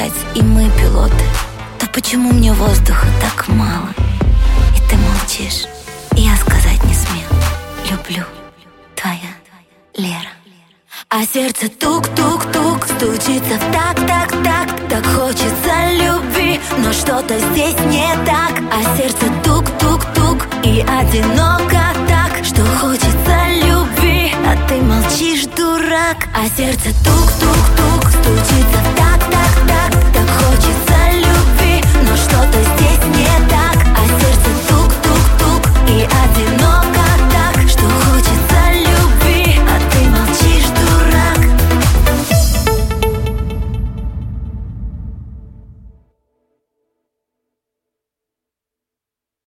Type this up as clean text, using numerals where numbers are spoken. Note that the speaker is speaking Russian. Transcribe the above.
летать, и мы пилоты. То почему мне воздуха так мало? И ты молчишь, и я сказать не смел. Люблю, твоя Лера. А сердце тук-тук-тук стучится в так-так-так. Так хочется любви, но что-то здесь не так. А сердце тук-тук-тук и одиноко так, что хочется любви, а ты молчишь, дурак. А сердце тук-тук-тук